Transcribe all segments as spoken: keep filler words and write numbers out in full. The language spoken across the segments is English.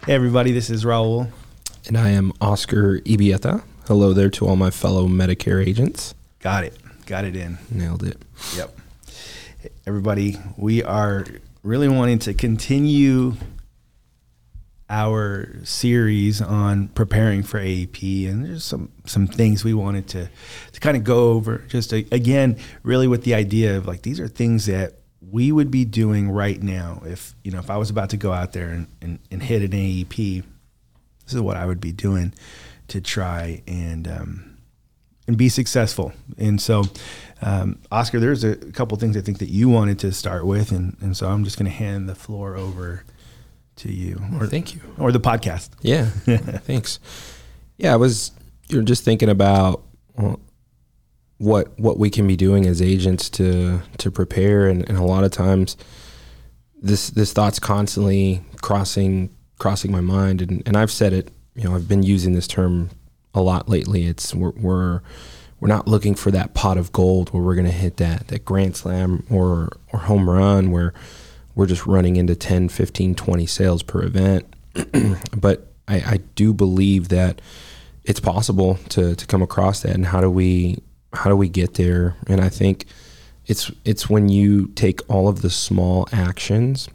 Hey everybody, this is Raul. And I am Oscar Ibieta. Hello there to all my fellow Medicare agents. Got it. Got it in. Nailed it. Yep. Hey, everybody, we are really wanting to continue our series on preparing for A E P, and there's some some things we wanted to to kind of go over, just to, again, really with the idea of like, these are things that we would be doing right now. If, you know, if I was about to go out there and, and, and hit an A E P, this is what I would be doing to try and um, and be successful. And so, um, Oscar, there's a couple things I think that you wanted to start with, and, and so I'm just going to hand the floor over to you. Or, Thank you. Or the podcast. Yeah, thanks. Yeah, I was you're just thinking about well, what what we can be doing as agents to to prepare, and, and a lot of times this this thought's constantly crossing crossing my mind, and, and I've said it, you know, I've been using this term a lot lately. It's we're we're, we're not looking for that pot of gold where we're going to hit that that grand slam or or home run where we're just running into ten, fifteen, twenty sales per event. But I, I do believe that it's possible to to come across that, and how do we how do we get there? And I think it's it's when you take all of the small actions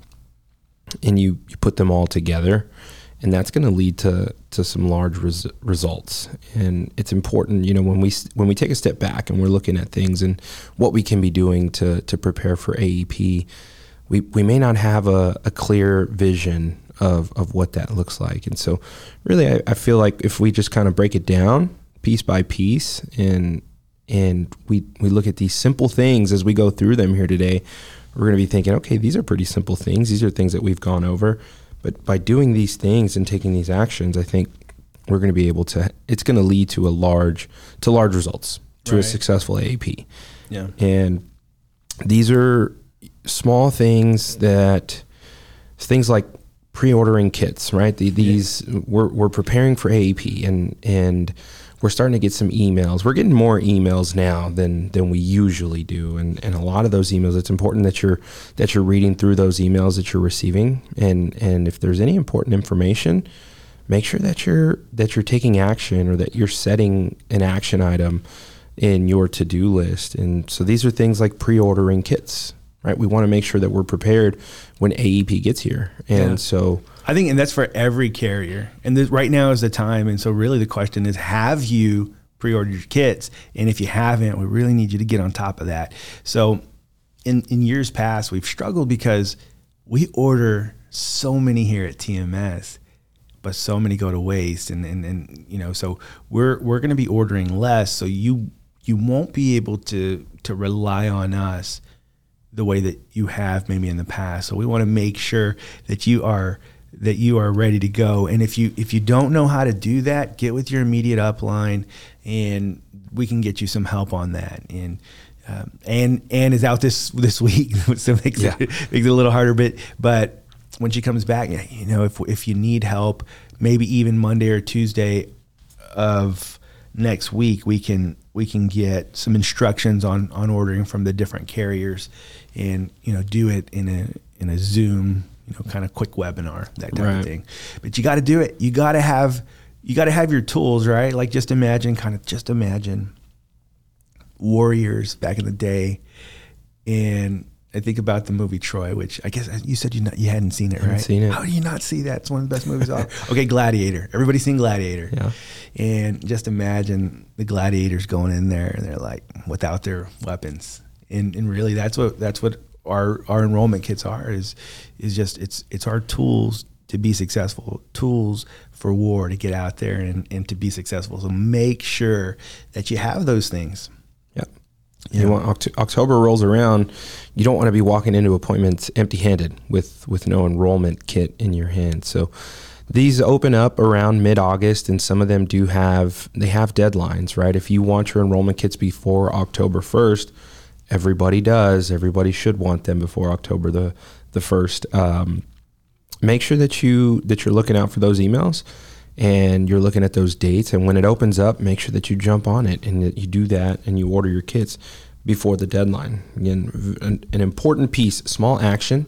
and you, you put them all together, and that's going to lead to to some large res- results. And it's important, you know, when we when we take a step back and we're looking at things and what we can be doing to to prepare for A E P, we we may not have a, a clear vision of of what that looks like. And so really I, I feel like if we just kind of break it down piece by piece, and and we we look at these simple things as we go through them here today, we're going to be thinking, okay, these are pretty simple things. These are things that we've gone over. But by doing these things and taking these actions, I think we're going to be able to, it's going to lead to a large, to large results, to right. a successful A A P. Yeah. And these are small things that, things like pre-ordering kits, right? The, these, yeah. we're, we're preparing for A A P, and, and we're starting to get some emails. We're getting more emails now than than we usually do, and and a lot of those emails, it's important that you're that you're reading through those emails that you're receiving, and and if there's any important information, make sure that you're that you're taking action, or that you're setting an action item in your to-do list. And so these are things like pre-ordering kits, right? We want to make sure that we're prepared when A E P gets here, and yeah. so. I think, and that's for every carrier. And this, right now is the time. And so really the question is, have you pre-ordered your kits? And if you haven't, we really need you to get on top of that. So in, in years past, we've struggled because we order so many here at T M S, but so many go to waste. And, and, and you know, so we're, we're going to be ordering less. So you, you won't be able to, to rely on us the way that you have maybe in the past. So we want to make sure that you are that you are ready to go. And if you if you don't know how to do that, get with your immediate upline, and we can get you some help on that. And um, and Ann is out this this week, so it makes, yeah. it, makes it a little harder. But but when she comes back, you know, if if you need help, maybe even Monday or Tuesday of next week, we can we can get some instructions on on ordering from the different carriers, and you know, do it in a in a Zoom, you know, kind of quick webinar, that type right. of thing. But you got to do it. You got to have, you got to have your tools, right? Like just imagine, kind of just imagine warriors back in the day. And I think about the movie Troy, which I guess you said you not, you hadn't seen it, right? I haven't seen it. How do you not see that? It's one of the best movies ever. Okay, Gladiator. Everybody's seen Gladiator. Yeah. And just imagine the gladiators going in there, and they're like without their weapons. And and really that's what that's what our our enrollment kits are, is is just it's it's our tools to be successful, tools for war, to get out there and, and to be successful. So make sure that you have those things. Yep. You, you know, want October rolls around, you don't want to be walking into appointments empty-handed with with no enrollment kit in your hand. So these open up around mid-August, and some of them do have they have deadlines, right? If you want your enrollment kits before October first, everybody does. Everybody should want them before October the the first. Um, make sure that you that you're looking out for those emails, and you're looking at those dates. And when it opens up, make sure that you jump on it and that you do that and you order your kits before the deadline. Again, an, an important piece, small action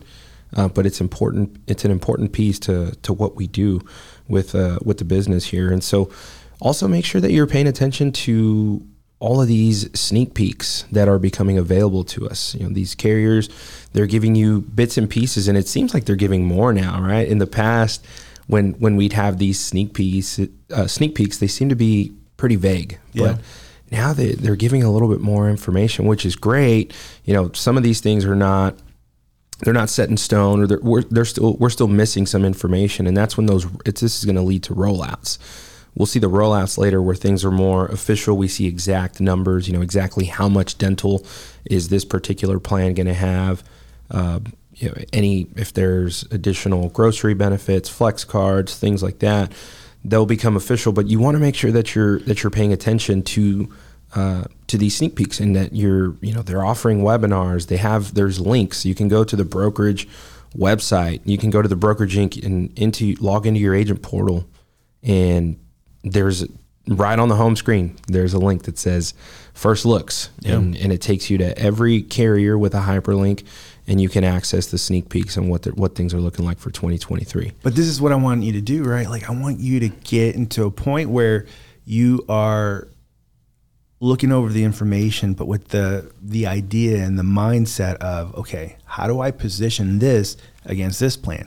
uh, but it's important. It's an important piece to to what we do with uh, with the business here. And so, also make sure that you're paying attention to all of these sneak peeks that are becoming available to us. You know, these carriers, they're giving you bits and pieces, and it seems like they're giving more now, right? In the past, when when we'd have these sneak peeks, uh, sneak peeks, they seem to be pretty vague. Yeah. But now they, they're giving a little bit more information, which is great. You know, some of these things are not, they're not set in stone, or they're, we're, they're still, we're still missing some information. And that's when those, it's, this is going to lead to rollouts. We'll see the rollouts later where things are more official. We see exact numbers, you know, exactly how much dental is this particular plan going to have. Uh, you know, any, if there's additional grocery benefits, flex cards, things like that, they'll become official. But you want to make sure that you're, that you're paying attention to, uh, to these sneak peeks, and that you're, you know, they're offering webinars. They have, there's links. You can go to the brokerage website. You can go to the brokerage Inc and into, log into your agent portal, and there's right on the home screen, there's a link that says First Looks, yeah. and, and it takes you to every carrier with a hyperlink, and you can access the sneak peeks and what the, what things are looking like for twenty twenty-three. But this is what I want you to do, right? Like, I want you to get into a point where you are looking over the information, but with the the idea and the mindset of, okay, how do I position this against this plan?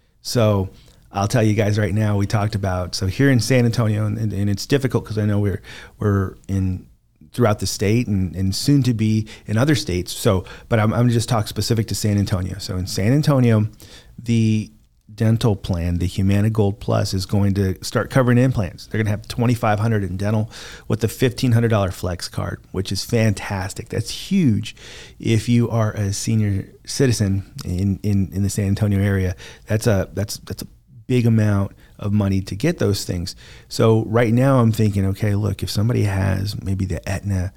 So I'll tell you guys right now, we talked about, so here in San Antonio, and, and it's difficult because I know we're we're in throughout the state and, and soon to be in other states. So, but I'm, I'm just talking specific to San Antonio. So in San Antonio, the dental plan, the Humana Gold Plus, is going to start covering implants. They're going to have twenty-five hundred dollars in dental with the fifteen hundred dollars flex card, which is fantastic. That's huge. If you are a senior citizen in, in, in the San Antonio area, that's a, that's, that's a big amount of money to get those things. So right now I'm thinking, okay, look, if somebody has maybe the Aetna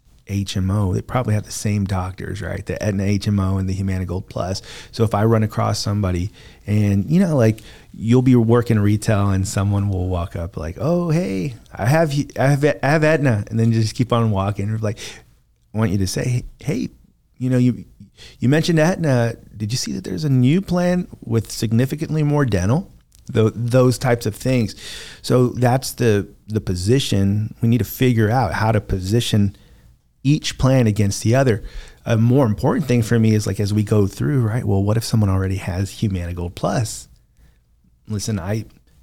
H M O, they probably have the same doctors, right? The Aetna H M O and the Humana Gold Plus. So if I run across somebody and, you know, like you'll be working retail and someone will walk up like, oh, hey, I have, I have, I have Aetna. And then just keep on walking. Like, I want you to say, hey, you know, you, you mentioned Aetna. Did you see that there's a new plan with significantly more dental? Those types of things. So that's the the position. We need to figure out how to position each plan against the other. A more important thing for me is, like, as we go through, right? Well, what if someone already has Humana Gold Plus? Listen, I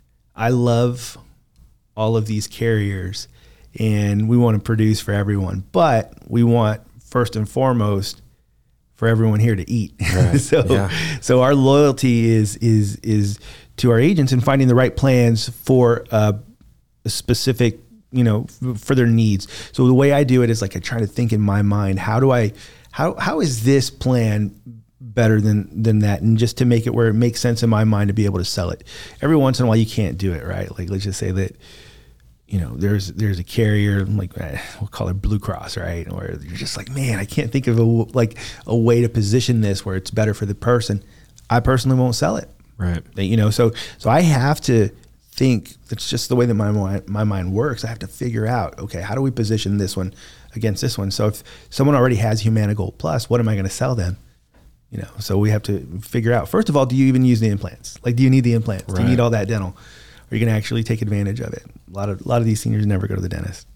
I love all of these carriers, and we want to produce for everyone, but we want first and foremost for everyone here to eat. Right. so yeah. so our loyalty is is is to our agents and finding the right plans for uh, a specific, you know, f- for their needs. So the way I do it is, like, I try to think in my mind, how do I, how how is this plan better than than that? And just to make it where it makes sense in my mind to be able to sell it. Every once in a while you can't do it, right? Like, let's just say that, you know, there's there's a carrier, like, we'll call it Blue Cross, right? Where you're just like, man, I can't think of a, like a way to position this where it's better for the person. I personally won't sell it. Right. You know, so so I have to think, that's just the way that my mind, my mind works. I have to figure out, okay, how do we position this one against this one? So if someone already has Humana Gold Plus, what am I going to sell them? You know, so we have to figure out, first of all, do you even use the implants? Like, do you need the implants? Right. Do you need all that dental? Are you going to actually take advantage of it? A lot of a lot of these seniors never go to the dentist.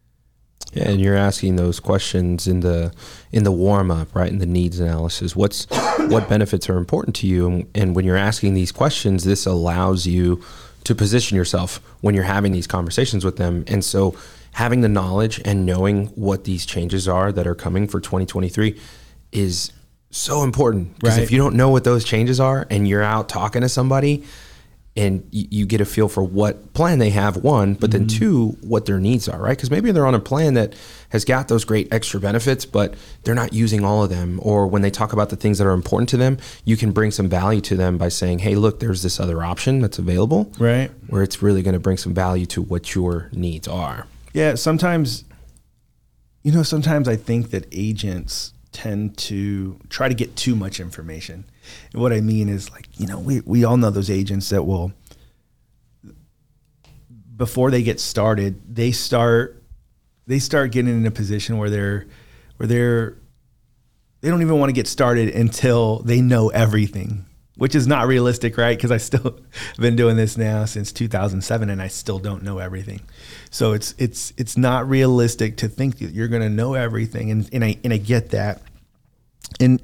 Yeah, and you're asking those questions in the in the warm up, right? In the needs analysis. What's what benefits are important to you? And, and when you're asking these questions, this allows you to position yourself when you're having these conversations with them. And so having the knowledge and knowing what these changes are that are coming for twenty twenty-three is so important. Because right. if you don't know what those changes are and you're out talking to somebody, and you get a feel for what plan they have, one, but then mm-hmm. two, what their needs are, right? Because maybe they're on a plan that has got those great extra benefits, but they're not using all of them. Or when they talk about the things that are important to them, you can bring some value to them by saying, hey, look, there's this other option that's available, right? Where it's really going to bring some value to what your needs are. Yeah, sometimes, you know, sometimes I think that agents tend to try to get too much information. And what I mean is, like, you know, we, we all know those agents that will, before they get started, they start they start getting in a position where they're where they're they don't even want to get started until they know everything. which is not realistic, right? Because I still have been doing this now since two thousand seven, and I still don't know everything. So it's it's it's not realistic to think that you're going to know everything, and and I and I get that. And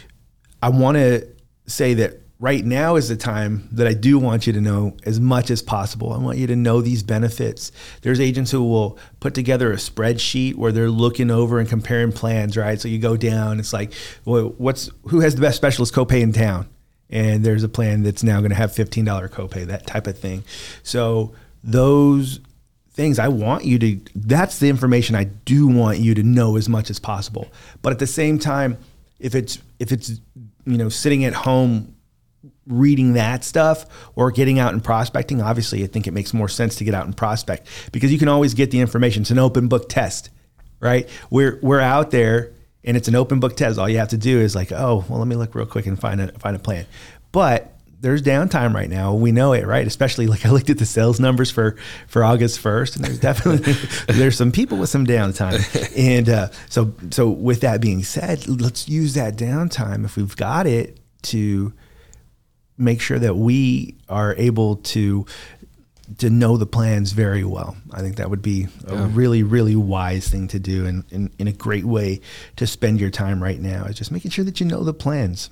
I want to say that right now is the time that I do want you to know as much as possible. I want you to know these benefits. There's agents who will put together a spreadsheet where they're looking over and comparing plans, right? So you go down, it's like, well, what's who has the best specialist copay in town? And there's a plan that's now going to have fifteen dollars copay, that type of thing. So those things, I want you to, that's the information I do want you to know as much as possible. But at the same time, if it's, if it's, you know, sitting at home reading that stuff or getting out and prospecting, obviously I think it makes more sense to get out and prospect, because you can always get the information. It's an open book test, right? We're, we're out there and it's an open book test. All you have to do is like, oh, well, let me look real quick and find a, find a plan. But there's downtime right now. We know it, right? Especially like I looked at the sales numbers for, for August first, and there's definitely, there's some people with some downtime. And uh, so, so with that being said, let's use that downtime, if we've got it, to make sure that we are able to, to know the plans very well. I think that would be a yeah. really, really wise thing to do, and, and, and a great way to spend your time right now is just making sure that you know the plans.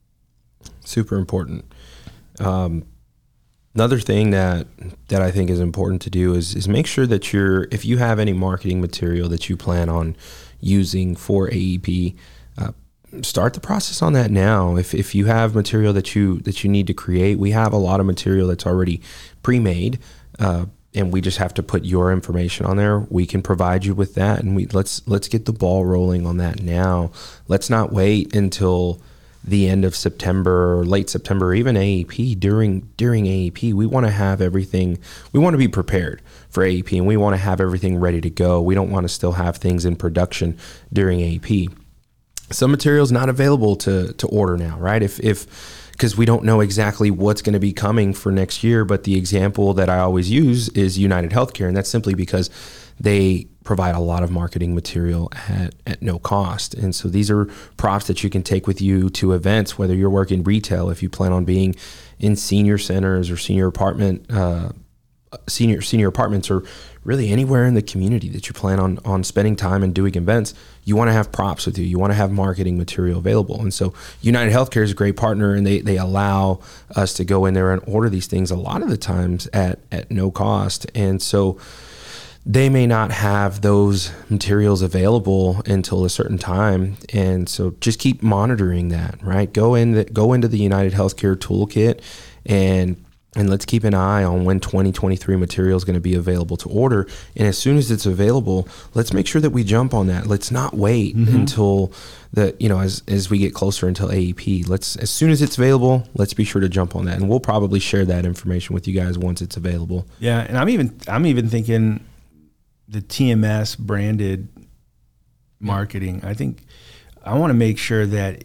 Super important. Um, another thing that that I think is important to do is is make sure that you're, if you have any marketing material that you plan on using for A E P, uh, start the process on that now. If if you have material that you that you need to create, we have a lot of material that's already pre-made, uh, and we just have to put your information on there. We can provide you with that, and we let's let's get the ball rolling on that now. Let's not wait until the end of September or late September, or even A E P. During during A E P, we want to have everything, we want to be prepared for A E P, and we want to have everything ready to go. We don't want to still have things in production during A E P. Some material's not available to to order now, right? If if because we don't know exactly what's going to be coming for next year. But the example that I always use is United Healthcare, and that's simply because they provide a lot of marketing material at, at no cost. And so these are props that you can take with you to events, whether you're working retail, if you plan on being in senior centers or senior apartment, uh, senior senior apartments, or really anywhere in the community that you plan on on spending time and doing events, you want to have props with you. You want to have marketing material available. And so United Healthcare is a great partner, and they they allow us to go in there and order these things a lot of the times at at no cost. And so they may not have those materials available until a certain time. And so just keep monitoring that, right? Go in the, go into the United Healthcare toolkit, and and let's keep an eye on when twenty twenty-three material is going to be available to order. And as soon as it's available, let's make sure that we jump on that. Let's not wait mm-hmm. until the, you know, as, as we get closer until A E P. Let's, as soon as it's available, let's be sure to jump on that. And we'll probably share that information with you guys once it's available. Yeah. And I'm even, I'm even thinking the T M S branded marketing. I think I want to make sure that,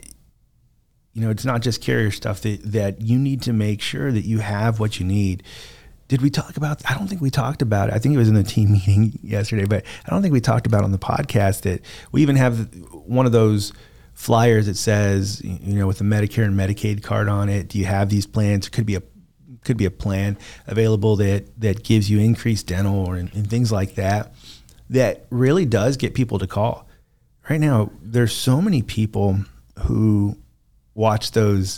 you know, it's not just carrier stuff, that, that you need to make sure that you have what you need. Did we talk about, I don't think we talked about it. I think it was in the team meeting yesterday, but I don't think we talked about on the podcast that we even have one of those flyers that says, you know, with the Medicare and Medicaid card on it, do you have these plans? It could be a could be a plan available that, that gives you increased dental or and, and things like that, that really does get people to call. Right now, there's so many people who watch those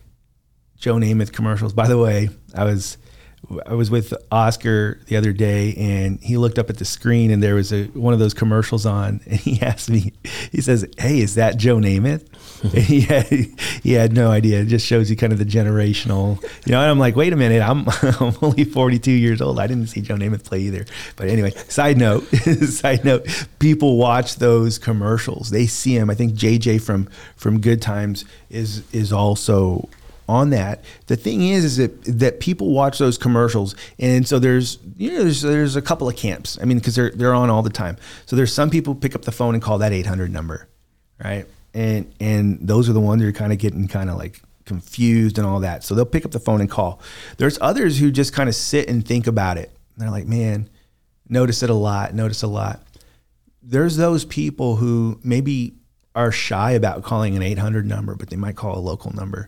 Joe Namath commercials. By the way, I was I was with Oscar the other day, and he looked up at the screen, and there was a one of those commercials on, and he asked me, he says, "Hey, is that Joe Namath?" And he had, he had no idea. It just shows you kind of the generational, you know, and I'm like, wait a minute, I'm, I'm only forty-two years old. I didn't see Joe Namath play either. But anyway, side note, side note, people watch those commercials. They see him. I think J J from, from Good Times is, is also on that. The thing is, is that, that people watch those commercials. And so there's, you know, there's, there's a couple of camps. I mean, cause they're, they're on all the time. So there's some people pick up the phone and call that eight hundred number. Right. And, and those are the ones that are kind of getting kind of like confused and all that. So they'll pick up the phone and call. There's others who just kind of sit and think about it. And they're like, man, notice it a lot, notice a lot. There's those people who maybe are shy about calling an eight hundred number, but they might call a local number.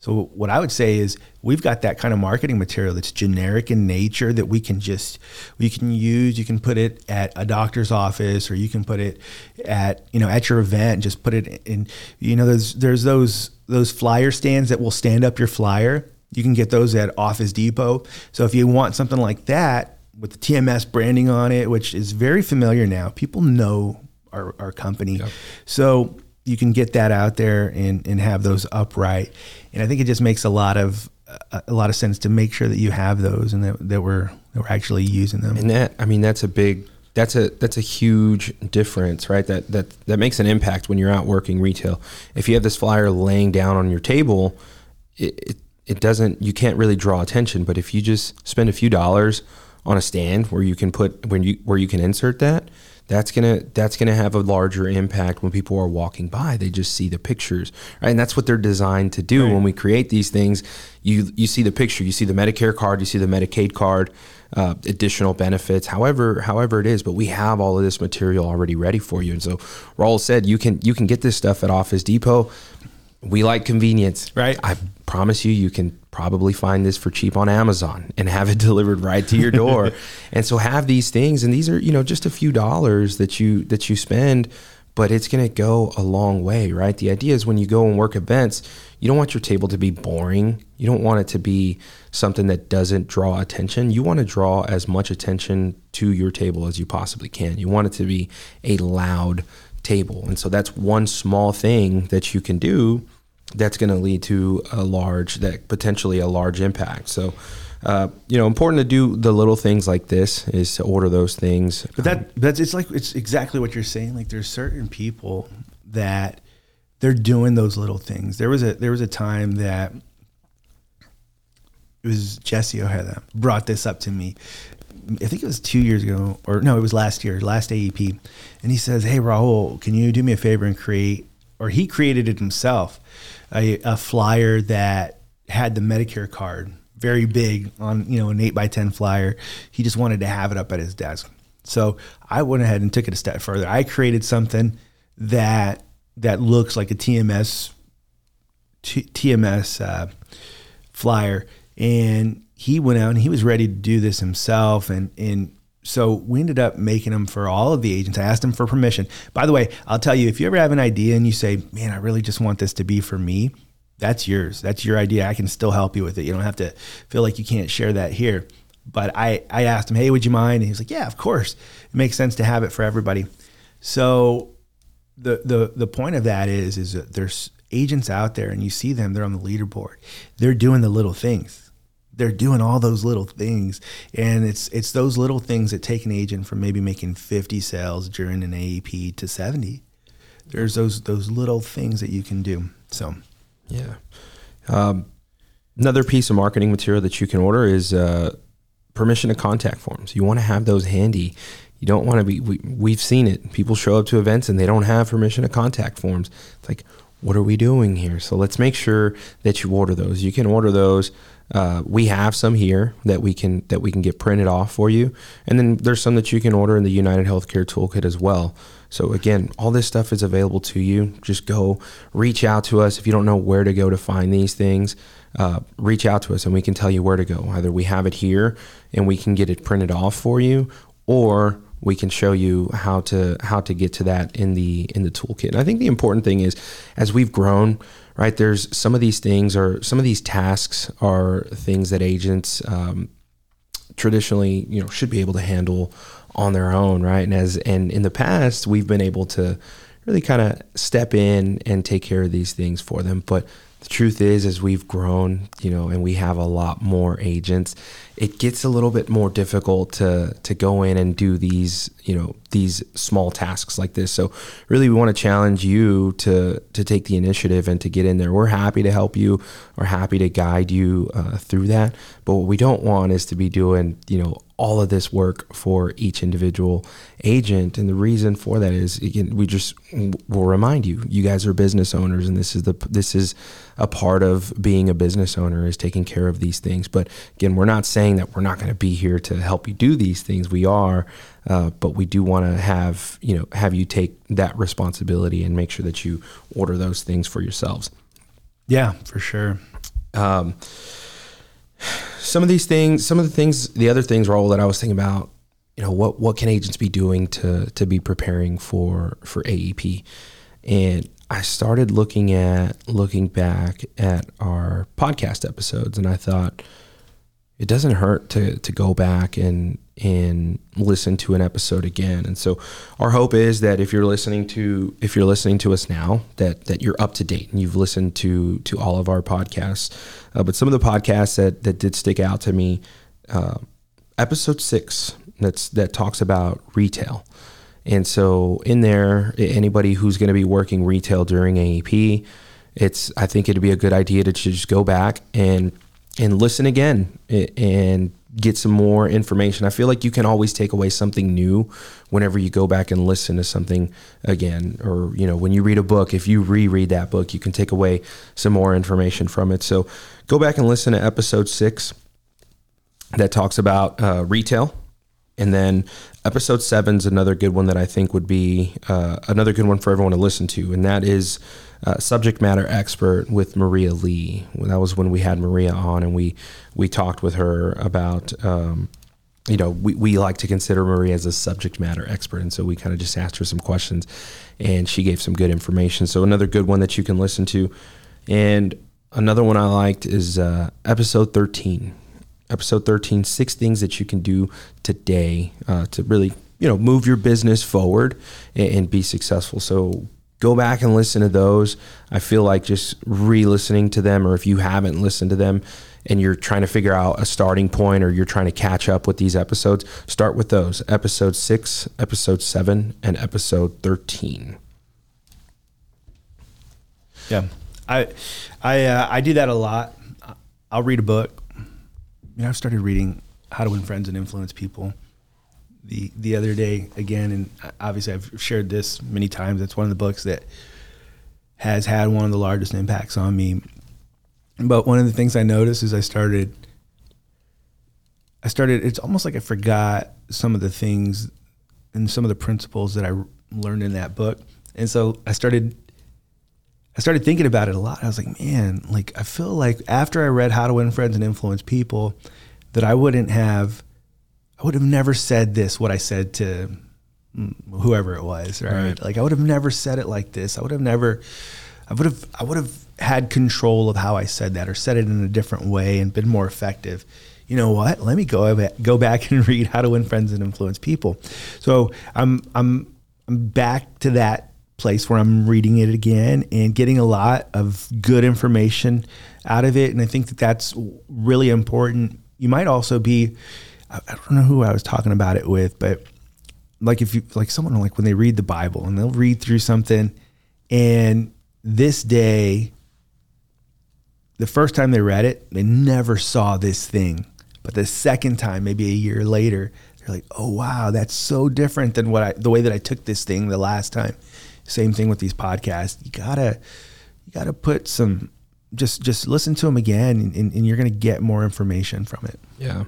So what I would say is we've got that kind of marketing material that's generic in nature that we can just, we can use. You can put it at a doctor's office, or you can put it at, you know, at your event, just put it in, you know, there's, there's those, those flyer stands that will stand up your flyer. You can get those at Office Depot. So if you want something like that with the T M S branding on it, which is very familiar now, people know our, our company. Yep. So you can get that out there and, and have those upright. And I think it just makes a lot of a, a lot of sense to make sure that you have those and that, that we're that we're actually using them. And that, I mean, that's a big that's a that's a huge difference, right? That that that makes an impact when you're out working retail. If you have this flyer laying down on your table, it, it it doesn't you can't really draw attention. But if you just spend a few dollars on a stand where you can put when you where you can insert that, that's gonna that's gonna have a larger impact when people are walking by. They just see the pictures, right? And that's what they're designed to do. Right. When we create these things, you you see the picture, you see the Medicare card, you see the Medicaid card, uh, additional benefits, however however it is. But we have all of this material already ready for you. And so Raul said you can you can get this stuff at Office Depot. We like convenience, right? I promise you, you can probably find this for cheap on Amazon and have it delivered right to your door. And so have these things, and these are, you know, just a few dollars that you that you spend, but it's going to go a long way, right? The idea is when you go and work events, you don't want your table to be boring. You don't want it to be something that doesn't draw attention. You want to draw as much attention to your table as you possibly can. You want it to be a loud table. And so that's one small thing that you can do that's going to lead to a large, that potentially a large impact. So, uh, you know, important to do the little things like this is to order those things. But that, that's, it's like, it's exactly what you're saying. Like there's certain people that they're doing those little things. There was a, there was a time that it was Jesse Ojeda brought this up to me. I think it was two years ago, or no, it was last year, last A E P. And he says, "Hey, Raul, can you do me a favor and create," or he created it himself, a, a flyer that had the Medicare card, very big on, you know, an eight by ten flyer. He just wanted to have it up at his desk. So I went ahead and took it a step further. I created something that, that looks like a T M S, T, TMS uh, flyer. And he went out and he was ready to do this himself. And, and so we ended up making them for all of the agents. I asked him for permission. By the way, I'll tell you, if you ever have an idea and you say, man, I really just want this to be for me, that's yours. That's your idea. I can still help you with it. You don't have to feel like you can't share that here. But I, I asked him, hey, would you mind? And he was like, yeah, of course. It makes sense to have it for everybody. So the, the, the point of that is, is that there's agents out there and you see them, they're on the leaderboard. They're doing the little things. They're doing all those little things. And it's it's those little things that take an agent from maybe making fifty sales during an A E P to seventy. There's those those little things that you can do. So, yeah. Um, another piece of marketing material that you can order is uh, permission to contact forms. You want to have those handy. You don't want to be, we, we've seen it. People show up to events and they don't have permission to contact forms. It's like, what are we doing here? So let's make sure that you order those. You can order those. Uh, we have some here that we can that we can get printed off for you, and then there's some that you can order in the United Healthcare Toolkit as well. So again, all this stuff is available to you. Just go reach out to us if you don't know where to go to find these things. Uh, reach out to us and we can tell you where to go. Either we have it here and we can get it printed off for you, or we can show you how to how to get to that in the in the toolkit. And I think the important thing is, as we've grown, right, there's some of these things or some of these tasks are things that agents um, traditionally, you know, should be able to handle on their own, right? And as and in the past, we've been able to really kind of step in and take care of these things for them. But the truth is, as we've grown, you know, and we have a lot more agents, it gets a little bit more difficult to to go in and do these, you know, these small tasks like this. So really, we want to challenge you to to take the initiative and to get in there. We're happy to help you. We're happy to guide you uh, through that. But what we don't want is to be doing, you know, all of this work for each individual agent. And the reason for that is, again, we just will remind you, you guys are business owners, and this is the this is a part of being a business owner, is taking care of these things. But again, we're not saying that we're not going to be here to help you do these things. We are, uh, but we do want to have, you know, have you take that responsibility and make sure that you order those things for yourselves. Yeah, for sure. Um, some of these things, some of the things, the other things, Raul, that I was thinking about, you know, what, what can agents be doing to, to be preparing for, for A E P? And I started looking at, looking back at our podcast episodes, and I thought it doesn't hurt to, to go back and, and listen to an episode again. And so our hope is that if you're listening to, if you're listening to us now, that, that you're up to date and you've listened to, to all of our podcasts. Uh, but some of the podcasts that, that did stick out to me, uh, episode six, that's, that talks about retail. And so in there, anybody who's going to be working retail during A E P, it's, I think it'd be a good idea to just go back and, and listen again and get some more information. I feel like you can always take away something new whenever you go back and listen to something again. Or, you know, when you read a book, if you reread that book, you can take away some more information from it. So go back and listen to episode six that talks about uh, retail. And then episode seven is another good one that I think would be uh, another good one for everyone to listen to. And that is uh, subject matter expert with Maria Lee. That was when we had Maria on, and we, we talked with her about, um, you know, we, we like to consider Maria as a subject matter expert. And so we kind of just asked her some questions, and she gave some good information. So another good one that you can listen to. And another one I liked is uh, episode thirteen. Episode thirteen, six things that you can do today uh, to really, you know, move your business forward and, and be successful. So go back and listen to those. I feel like just re-listening to them, or if you haven't listened to them and you're trying to figure out a starting point, or you're trying to catch up with these episodes, start with those. Episode six, episode seven, and episode thirteen. Yeah, I I uh, I do that a lot. I'll read a book. You know, I've started reading How to Win Friends and Influence People the the other day again, and obviously I've shared this many times. It's one of the books that has had one of the largest impacts on me. But one of the things I noticed is I started, I started, it's almost like I forgot some of the things and some of the principles that I learned in that book. And so I started I started thinking about it a lot. I was like, man, like I feel like after I read How to Win Friends and Influence People, that I wouldn't have, I would have never said this, what I said to whoever it was, right? right? Like I would have never said it like this. I would have never, I would have, I would have had control of how I said that, or said it in a different way and been more effective. You know what? Let me go go back and read How to Win Friends and Influence People. So I'm I'm I'm back to that place where I'm reading it again and getting a lot of good information out of it. And I think that that's really important. You might also be, I don't know who I was talking about it with, but like if you, like someone like when they read the Bible and they'll read through something, and this day, the first time they read it, they never saw this thing. But the second time, maybe a year later, they're like, oh, wow, that's so different than what I, the way that I took this thing the last time. Same thing with these podcasts. You gotta, you gotta put some, just, just listen to them again, and, and you're gonna get more information from it. Yeah.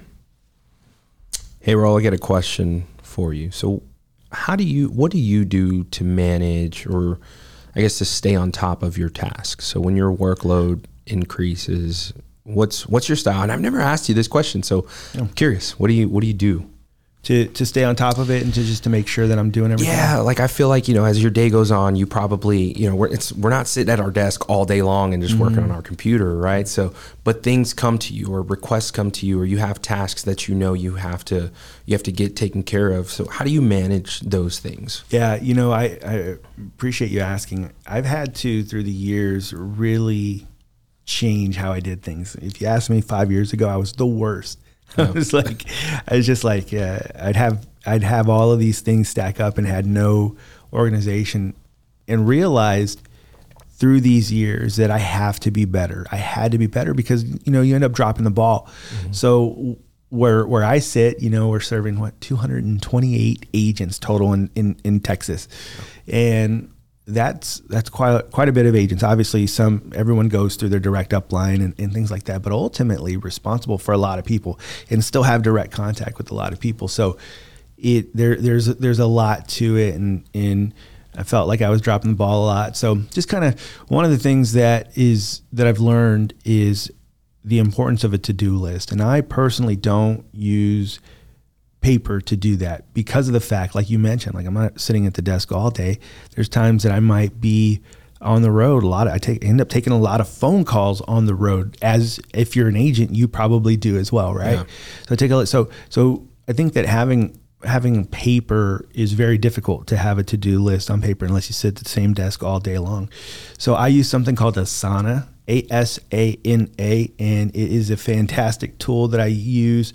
Hey, Raul, I got a question for you. So, how do you, what do you do to manage, or I guess to stay on top of your tasks? So, when your workload increases, what's what's your style? And I've never asked you this question, so yeah. I'm curious. What do you, what do you do? To, to stay on top of it and to just to make sure that I'm doing everything. Yeah, like I feel like, you know, as your day goes on, you probably, you know, we're it's we're not sitting at our desk all day long and just mm-hmm. working on our computer, right? So, but things come to you, or requests come to you, or you have tasks that you know you have to you have to get taken care of. So, how do you manage those things? Yeah, you know, I, I appreciate you asking. I've had to, through the years, really change how I did things. If you asked me five years ago, I was the worst. I was like, I was just like, uh, I'd have, I'd have all of these things stack up and had no organization, and realized through these years that I have to be better. I had to be better because, you know, you end up dropping the ball. Mm-hmm. So where, where I sit, you know, we're serving what, two hundred twenty-eight agents total in, in, in Texas. And that's, that's quite, quite a bit of agents. Obviously some, everyone goes through their direct upline and, and things like that, but ultimately responsible for a lot of people and still have direct contact with a lot of people. So it, there, there's, there's a lot to it. And, and I felt like I was dropping the ball a lot. So just kind of one of the things that is, that I've learned is the importance of a to-do list. And I personally don't use paper to do that because of the fact, like you mentioned, like I'm not sitting at the desk all day. There's times that I might be on the road a lot. Of, I take end up taking a lot of phone calls on the road, as if you're an agent, you probably do as well, right? Yeah. So I take a so so I think that having having paper is very difficult to have a to-do list on paper unless you sit at the same desk all day long. So I use something called Asana, A S A N A, and it is a fantastic tool that I use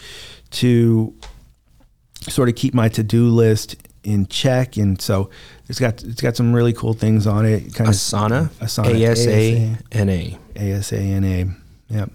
to sort of keep my to-do list in check. And so it's got it's got some really cool things on it. Kind Asana, of Asana, A S A N A, A S A N A. Yep.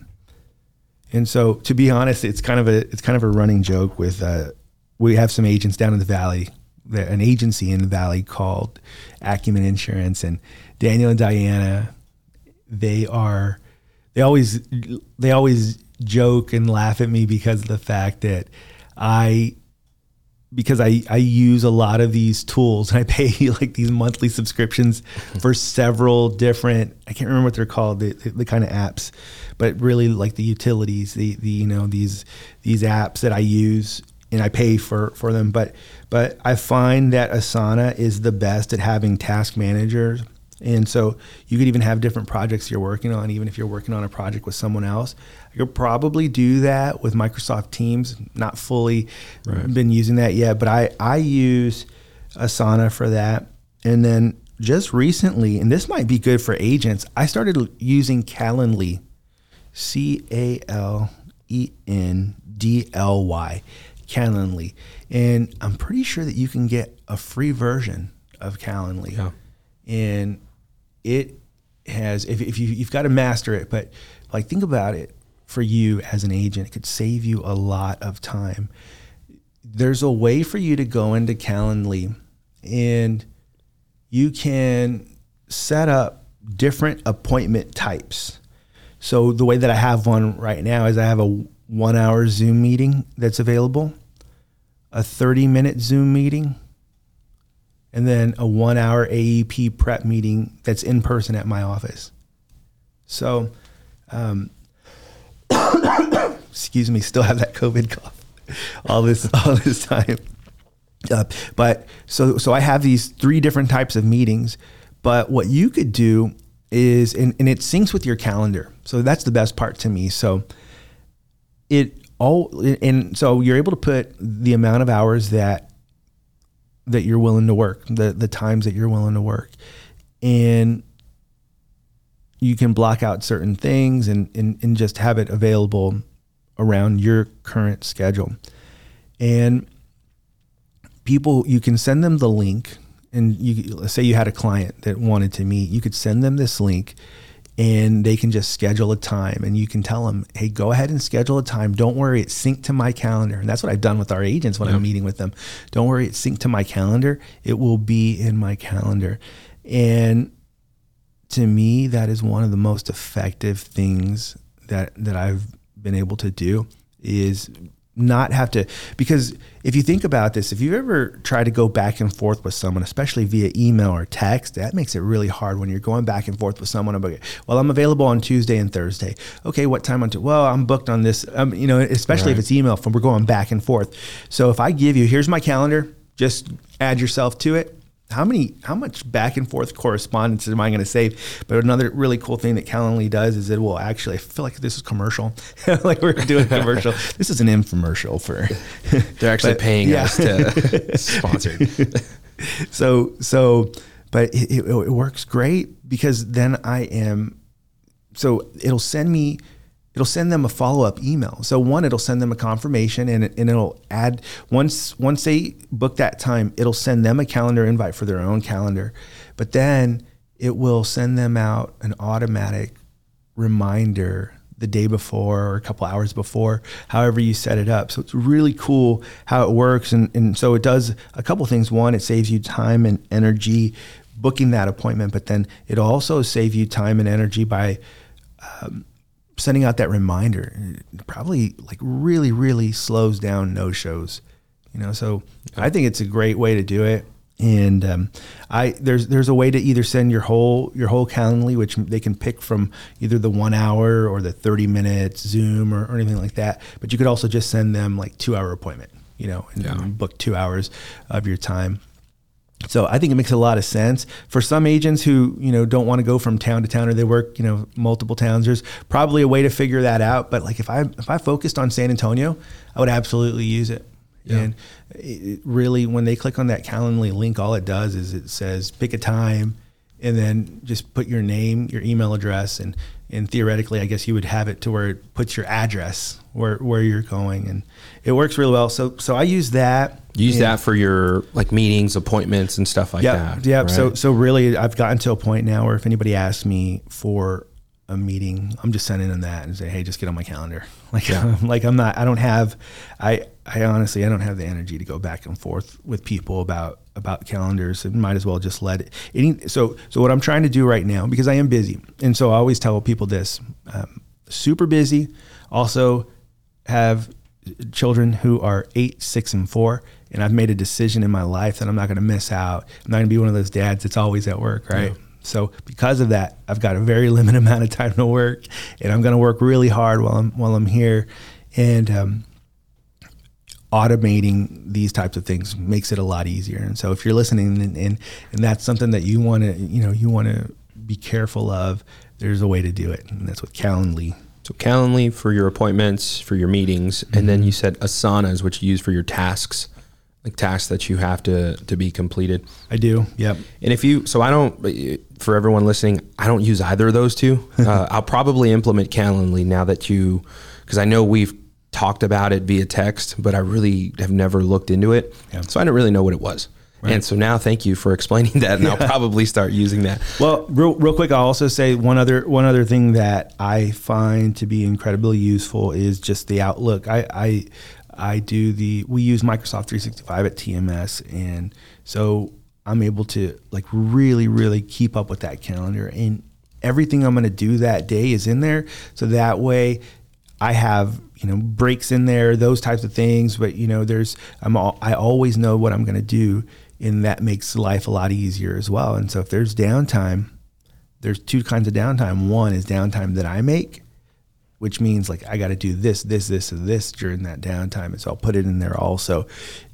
And so, to be honest, it's kind of a it's kind of a running joke with. Uh, we have some agents down in the Valley, an agency in the Valley called Acumen Insurance, and Daniel and Diana, they are they always they always joke and laugh at me because of the fact that I. because I, I use a lot of these tools and I pay like these monthly subscriptions for several different, I can't remember what they're called, the, the, the kind of apps, but really like the utilities, the, the, you know, these, these apps that I use and I pay for, for them. But, but I find that Asana is the best at having task managers. And so you could even have different projects you're working on, even if you're working on a project with someone else. I could probably do that with Microsoft Teams, not fully right. been using that yet, but I, I use Asana for that. And then just recently, and this might be good for agents, I started using Calendly, C A L E N D L Y, Calendly. And I'm pretty sure that you can get a free version of Calendly. Yeah. And it has, if, if you, you've got to master it, but like think about it for you as an agent, it could save you a lot of time. There's a way for you to go into Calendly and you can set up different appointment types. So the way that I have one right now is I have a one hour Zoom meeting that's available, a thirty minute Zoom meeting, and then a one hour A E P prep meeting that's in person at my office. So, um, excuse me, still have that COVID cough all this, all this time. Uh, but so, so I have these three different types of meetings, but what you could do is, and, and it syncs with your calendar. So that's the best part to me. So it all, and so you're able to put the amount of hours that that you're willing to work, the the times that you're willing to work. And you can block out certain things and, and, and just have it available around your current schedule. And people, you can send them the link, and you let's say you had a client that wanted to meet, you could send them this link and they can just schedule a time, and you can tell them, hey, go ahead and schedule a time. Don't worry, it's synced to my calendar. And that's what I've done with our agents when yep. I'm meeting with them. Don't worry, it's synced to my calendar. It will be in my calendar. And to me, that is one of the most effective things that, that I've been able to do, is not have to, because if you think about this, if you've ever tried to go back and forth with someone, especially via email or text, that makes it really hard when you're going back and forth with someone about, well, I'm available on Tuesday and Thursday. Okay, what time on Tuesday? Well, I'm booked on this, um, you know, especially right. if it's email, from we're going back and forth. So if I give you, here's my calendar, just add yourself to it. How many, how much back and forth correspondence am I going to save? But another really cool thing that Calendly does is it will actually, I feel like this is commercial, like we're doing a commercial. This is an infomercial for. They're actually but, paying yeah. us to sponsor. So, so, but it, it, it works great because then I am, so it'll send me, it'll send them a follow-up email. So one, it'll send them a confirmation, and, and it'll add, once once they book that time, it'll send them a calendar invite for their own calendar. But then it will send them out an automatic reminder the day before or a couple hours before, however you set it up. So it's really cool how it works. And, and so it does a couple things. One, it saves you time and energy booking that appointment, but then it also saves you time and energy by um, sending out that reminder. It probably like really, really slows down no-shows, you know? So I think it's a great way to do it. And um, I there's there's a way to either send your whole your whole Calendly, which they can pick from either the one hour or the thirty minutes Zoom or, or anything like that. But you could also just send them like two hour appointment, you know, and, Yeah. and book two hours of your time. So I think it makes a lot of sense for some agents who, you know, don't want to go from town to town, or they work, you know, multiple towns. There's probably a way to figure that out. But like if I if I focused on San Antonio, I would absolutely use it. Yeah. And it really, when they click on that Calendly link, all it does is it says pick a time, and then just put your name, your email address, and and theoretically, I guess you would have it to where it puts your address where where you're going, and it works really well. So so I use that. You use and, that for your like meetings, appointments, and stuff like yep, that. Yeah. Right? So so really, I've gotten to a point now where if anybody asks me for a meeting, I'm just sending them that and say, hey, just get on my calendar. Like, Yeah. like I'm not, I don't have, I, I honestly, I don't have the energy to go back and forth with people about, about calendars, and might as well just let it. Any, so, so what I'm trying to do right now, because I am busy. And so I always tell people this, um, super busy, also have children who are eight, six, and four. And I've made a decision in my life that I'm not going to miss out. I'm not going to be one of those dads that's always at work. Right. Yeah. So because of that, I've got a very limited amount of time to work, and I'm going to work really hard while I'm while I'm here. And um, automating these types of things makes it a lot easier. And so if you're listening and and, and that's something that you want to you know you want to be careful of, there's a way to do it, and that's with Calendly. So Calendly for your appointments, for your meetings, mm-hmm. and then you said Asana is what you use for your tasks. Like tasks that you have to to be completed. I do. Yep. And if you, so I don't, for everyone listening, I don't use either of those two. uh, I'll probably implement Calendly now that you, because I know we've talked about it via text, but I really have never looked into it. Yeah. So I didn't really know what it was. Right. And so now thank you for explaining that, and yeah. I'll probably start using that. Well, real, real quick, I'll also say one other one other thing that I find to be incredibly useful is just the Outlook. I, I I do the, we use Microsoft three sixty-five at T M S. And so I'm able to like really, really keep up with that calendar, and everything I'm going to do that day is in there. So that way I have, you know, breaks in there, those types of things. But, you know, there's, I'm all, I always know what I'm going to do, and that makes life a lot easier as well. And so if there's downtime, there's two kinds of downtime. One is downtime that I make, which means like I got to do this, this, this, and this during that downtime. And so I'll put it in there also.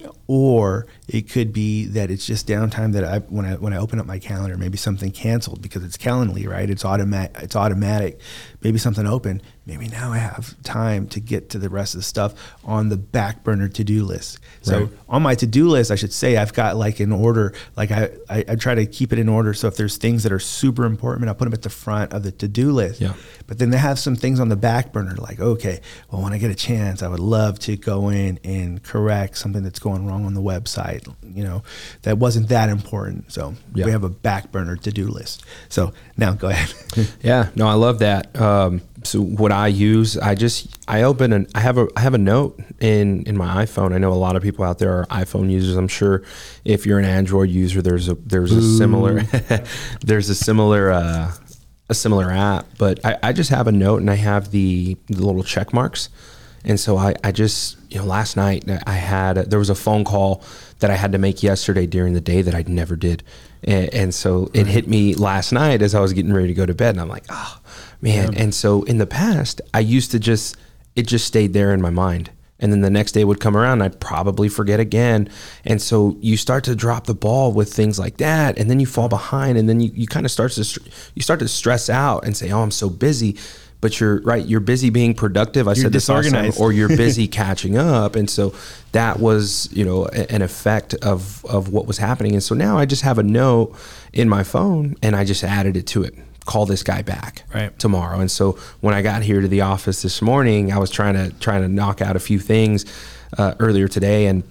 Or it could be that it's just downtime that I, when I, when I open up my calendar, maybe something canceled because it's Calendly, right? It's automatic, it's automatic. Maybe something open. Maybe now I have time to get to the rest of the stuff on the back burner to-do list. So right. on my to-do list, I should say I've got like an order, like I, I, I try to keep it in order. So if there's things that are super important, I'll put them at the front of the to-do list. Yeah. But then they have some things on the back burner, like, okay, well, when I get a chance, I would love to go in and correct something that's going wrong on the website, you know, that wasn't that important. So yeah. we have a back burner to-do list. So now go ahead. Yeah, no, I love that. Um, so what I use, I just, I open and I have a, I have a note in, in my iPhone. I know a lot of people out there are iPhone users. I'm sure if you're an Android user, there's a, there's a Ooh. similar, there's a similar, uh, a similar app, but I, I just have a note and I have the, the little check marks. And so I, I just, you know, last night I had, there was a phone call that I had to make yesterday during the day that I never did. And, and so it hit me last night as I was getting ready to go to bed, and I'm like, oh man. Yeah. And so in the past I used to just, it just stayed there in my mind. And then the next day would come around and I'd probably forget again. And so you start to drop the ball with things like that. And then you fall behind, and then you, you kind of start to, you start to stress out and say, oh, I'm so busy. But you're right. You're busy being productive. I you're said this disorganized, awesome, or you're busy catching up. And so that was, you know, an effect of, of what was happening. And so now I just have a note in my phone, and I just added it to it. Call this guy back right. tomorrow. And so when I got here to the office this morning, I was trying to trying to knock out a few things uh, earlier today, and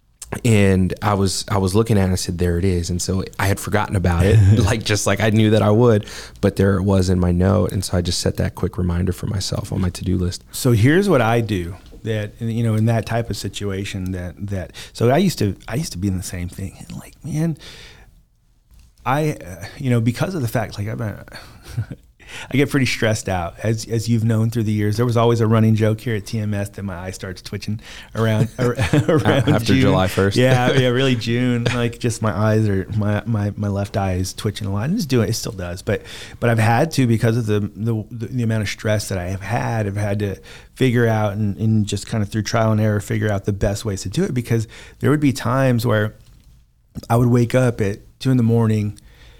and I was I was looking at it and I said, there it is. And so I had forgotten about it, like just like I knew that I would, but there it was in my note. And so I just set that quick reminder for myself on my to-do list. So here's what I do that, you know, in that type of situation that, that, so I used to, I used to be in the same thing. And like, man, I, uh, you know, because of the fact, like I've been, I get pretty stressed out, as as you've known through the years. There was always a running joke here at T M S that my eye starts twitching around around after June. July first. Yeah, yeah, really June. Like just my eyes are my my my left eye is twitching a lot. And it's doing it still does, but but I've had to because of the the, the amount of stress that I have had. I've had to figure out and, and just kind of through trial and error figure out the best ways to do it, because there would be times where I would wake up at two in the morning,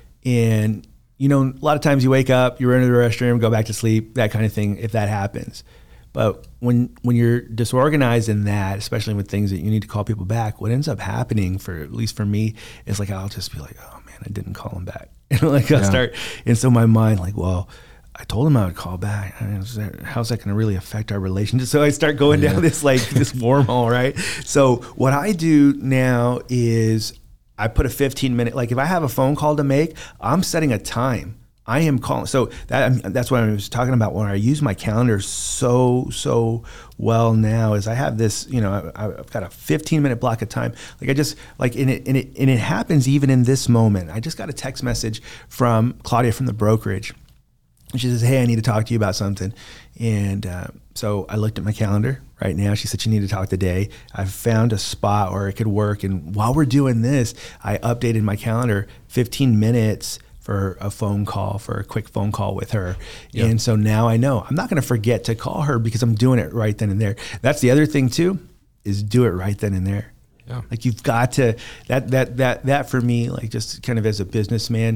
and you know, a lot of times you wake up, you run to the restroom, go back to sleep, that kind of thing, if that happens. But when when you're disorganized in that, especially with things that you need to call people back, what ends up happening, for at least for me, is like I'll just be like, oh man, I didn't call him back. And like I'll yeah. start, and so my mind like, well, I told him I would call back. I mean, how's that going to really affect our relationship? So I start going yeah. down this like this wormhole, right? So what I do now is I put a fifteen minute, like if I have a phone call to make, I'm setting a time. I am calling. So that that's what I was talking about when I use my calendar so, so well now is I have this, you know, I, I've got a fifteen minute block of time. Like I just like, and it, and it, and it happens even in this moment. I just got a text message from Claudia from the brokerage. She says, hey, I need to talk to you about something. And uh, so I looked at my calendar right now. She said, you need to talk today. I found a spot where it could work. And while we're doing this, I updated my calendar fifteen minutes for a phone call, for a quick phone call with her. Yep. And so now I know I'm not going to forget to call her because I'm doing it right then and there. That's the other thing too, is do it right then and there. Yeah. Like you've got to, that, that, that, that for me, like just kind of as a businessman.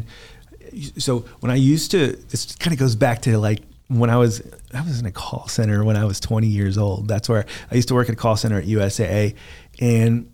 So when I used to, this kind of goes back to like when I was, I was in a call center when I was twenty years old. That's where I used to work at a call center at U S A A. And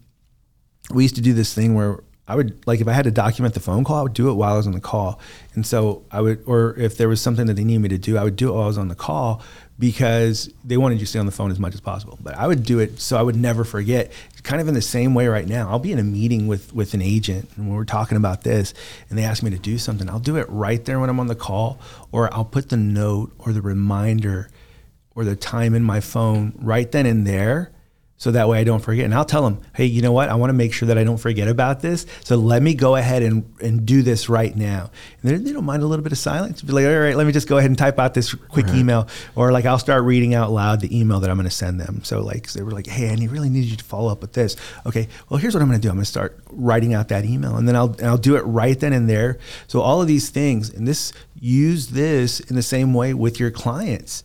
we used to do this thing where I would, like if I had to document the phone call, I would do it while I was on the call. And so I would, or if there was something that they needed me to do, I would do it while I was on the call because they wanted you to stay on the phone as much as possible. But I would do it so I would never forget. Kind of in the same way right now, I'll be in a meeting with, with an agent and when we're talking about this and they ask me to do something, I'll do it right there when I'm on the call, or I'll put the note or the reminder or the time in my phone right then and there. So that way I don't forget. And I'll tell them, hey, you know what? I want to make sure that I don't forget about this. So let me go ahead and, and do this right now. And they, they don't mind a little bit of silence. Be like, all right, let me just go ahead and type out this quick right. email. Or like I'll start reading out loud the email that I'm going to send them. So like they were like, hey, I really need you to follow up with this. Okay, well, here's what I'm going to do. I'm going to start writing out that email. And then I'll, and I'll do it right then and there. So all of these things, and this, use this in the same way with your clients.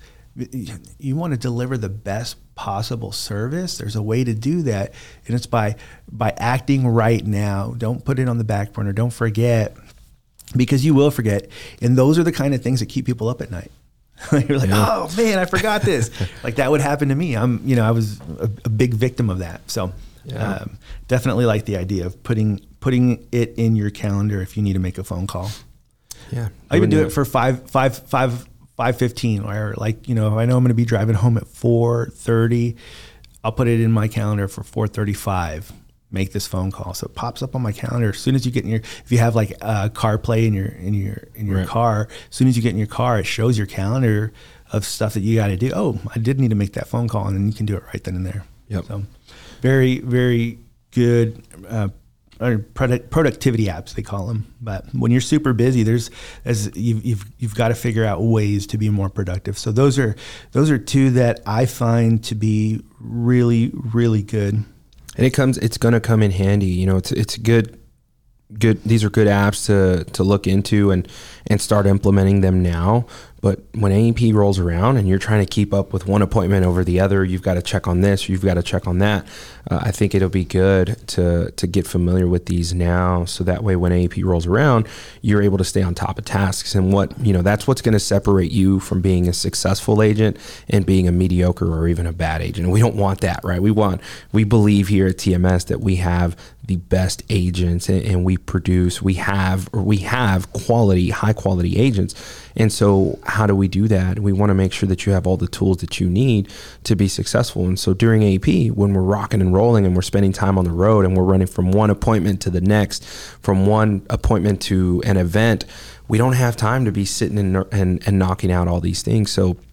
You want to deliver the best possible service. There's a way to do that, and it's by by acting right now. Don't put it on the back burner. Don't forget, because you will forget. And those are the kind of things that keep people up at night. You're like, yeah. oh man, I forgot this. Like that would happen to me. I'm, you know, I was a, a big victim of that. So yeah. um, definitely like the idea of putting putting it in your calendar if you need to make a phone call. Yeah, I even do it for five five five. five fifteen, or like, you know, if I know I'm going to be driving home at four thirty, I'll put it in my calendar for four thirty-five, make this phone call. So it pops up on my calendar as soon as you get in your, if you have like uh, CarPlay in your, in your, in your right. car, as soon as you get in your car, it shows your calendar of stuff that you got to do. Oh, I did need to make that phone call, and then you can do it right then and there. Yep. So very, very good, uh, or product, productivity apps, they call them. But when you're super busy, there's as you've you've, you've got to figure out ways to be more productive. So those are those are two that I find to be really, really good. And it comes, it's going to come in handy. You know, it's it's good. Good. These are good apps to to look into and and start implementing them now. But when A E P rolls around and you're trying to keep up with one appointment over the other, you've got to check on this, you've got to check on that. Uh, I think it'll be good to to get familiar with these now, so that way when A E P rolls around, you're able to stay on top of tasks. And what, you know, that's what's going to separate you from being a successful agent and being a mediocre or even a bad agent. We don't want that, right? We want, we believe here at T M S that we have the best agents, and, and we produce, we have, or we have quality, high quality agents. And so how do we do that? We want to make sure that you have all the tools that you need to be successful. And so during A E P, when we're rocking and rolling and we're spending time on the road and we're running from one appointment to the next, from one appointment to an event, we don't have time to be sitting and, and, and knocking out all these things. So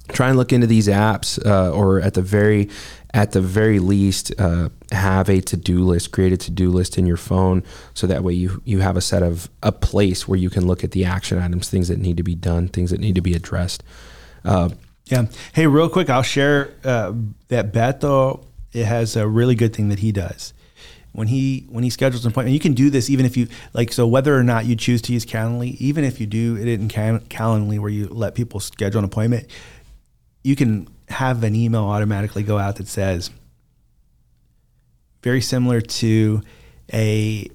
try and look into these apps, uh, or at the very, at the very least, uh, have a to-do list, create a to-do list in your phone. So that way you, you have a set of a place where you can look at the action items, things that need to be done, things that need to be addressed. Uh, yeah. Hey, real quick, I'll share, uh, that Beto, it has a really good thing that he does. When he when he schedules an appointment, you can do this even if you like. So whether or not you choose to use Calendly, even if you do it in Calendly, where you let people schedule an appointment, you can have an email automatically go out that says, very similar to a,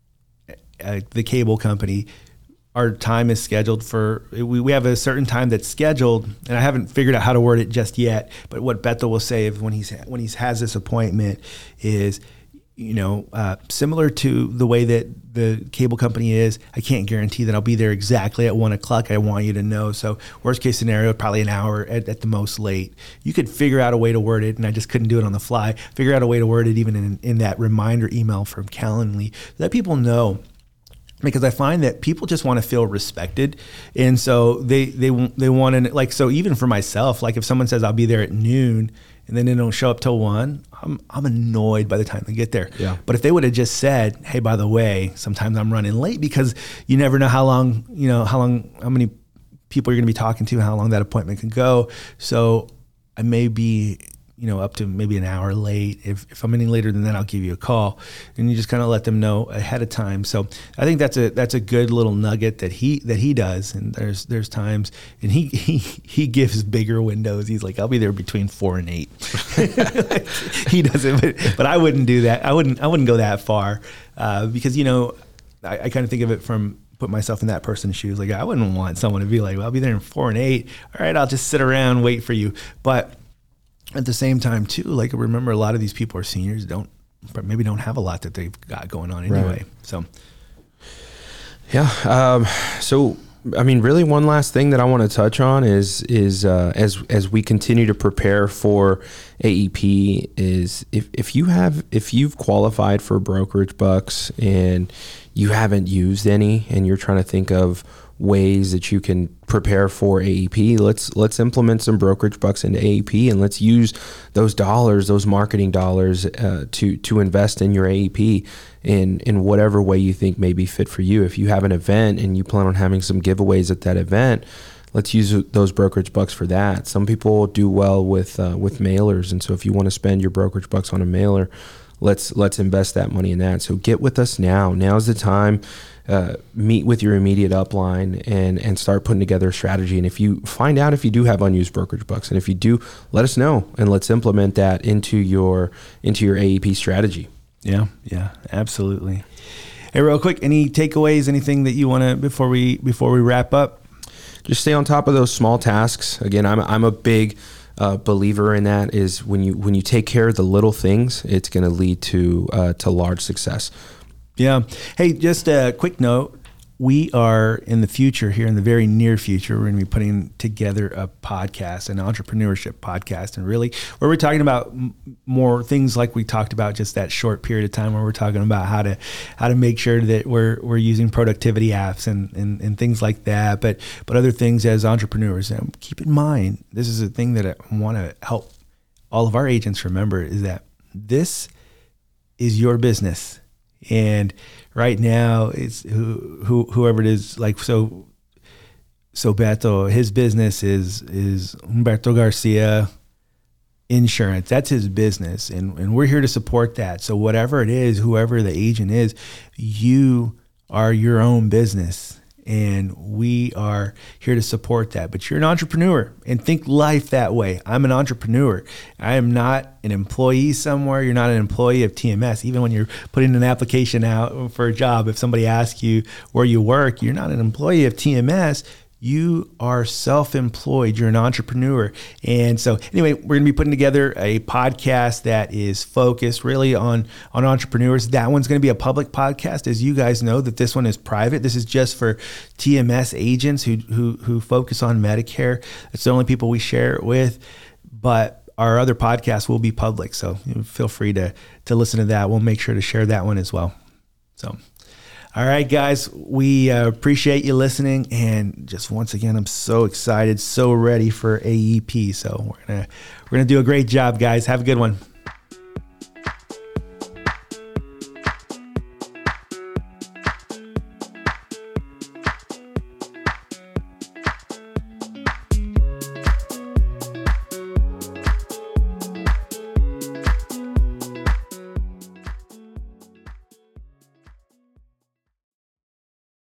a the cable company, our time is scheduled for. We, we have a certain time that's scheduled, and I haven't figured out how to word it just yet. But what Beto will say if when he's when he has this appointment is, you know, uh, similar to the way that the cable company is, I can't guarantee that I'll be there exactly at one o'clock. I want you to know. So worst case scenario, probably an hour at, at the most late. You could figure out a way to word it, and I just couldn't do it on the fly. Figure out a way to word it even in, in that reminder email from Calendly. Let people know. Because I find that people just want to feel respected. And so they, they, they want to, like, so even for myself, like if someone says I'll be there at noon and then they don't show up till one, I'm, I'm annoyed by the time they get there. Yeah. But if they would have just said, hey, by the way, sometimes I'm running late, because you never know how long, you know, how long, how many people you're going to be talking to, how long that appointment can go. So I may be, you know, up to maybe an hour late. If, if I'm any later than that, I'll give you a call, and you just kind of let them know ahead of time. So I think that's a, that's a good little nugget that he, that he does. And there's, there's times, and he, he, he gives bigger windows. He's like, I'll be there between four and eight. Like, he doesn't, but, but I wouldn't do that. I wouldn't, I wouldn't go that far, uh, because, you know, I, I kind of think of it from, put myself in that person's shoes. Like, I wouldn't want someone to be like, well, I'll be there in four and eight. All right, I'll just sit around, wait for you. But at the same time too, like, remember, a lot of these people are seniors, don't, but maybe don't have a lot that they've got going on anyway. Right. So, yeah. Um, so, I mean, really one last thing that I want to touch on is, is, uh, as, as we continue to prepare for A E P, is if, if you have, if you've qualified for brokerage bucks and you haven't used any, and you're trying to think of ways that you can prepare for A E P, let's let's implement some brokerage bucks into A E P, and let's use those dollars, those marketing dollars, uh, to to invest in your A E P in in whatever way you think may be fit for you. If you have an event and you plan on having some giveaways at that event, let's use those brokerage bucks for that. Some people do well with uh, with mailers, and so if you want to spend your brokerage bucks on a mailer, let's let's invest that money in that. So get with us now. Now's the time. Uh, meet with your immediate upline and and start putting together a strategy. And if you find out if you do have unused brokerage bucks, and if you do, let us know, and let's implement that into your into your A E P strategy. Yeah, yeah, absolutely. Hey, real quick, any takeaways? Anything that you want to before we before we wrap up? Just stay on top of those small tasks. Again, I'm I'm a big uh, believer in that. Is when you when you take care of the little things, it's going to lead to uh, to large success. Yeah. Hey, just a quick note. We are in the future, here in the very near future, we're going to be putting together a podcast, an entrepreneurship podcast, and really where we're talking about m- more things like we talked about just that short period of time, where we're talking about how to how to make sure that we're we're using productivity apps and, and, and things like that, but but other things as entrepreneurs. And keep in mind, this is a thing that I want to help all of our agents remember, is that this is your business. And right now, it's who, who whoever it is, like, so so Beto, his business is is Humberto Garcia Insurance. That's his business, and and we're here to support that. So whatever it is, whoever the agent is, you are your own business, and we are here to support that. But you're an entrepreneur, and think life that way. I'm an entrepreneur. I am not an employee somewhere. You're not an employee of T M S. Even when you're putting an application out for a job, if somebody asks you where you work, you're not an employee of T M S. You are self-employed. You're an entrepreneur. And so anyway, we're going to be putting together a podcast that is focused really on, on entrepreneurs. That one's going to be a public podcast. As you guys know, that this one is private. This is just for T M S agents who, who, who focus on Medicare. It's the only people we share it with, but our other podcasts will be public. So feel free to, to listen to that. We'll make sure to share that one as well. So, All right, guys, we uh, appreciate you listening. And just once again, I'm so excited, so ready for A E P. So we're going to we're gonna do a great job, guys. Have a good one.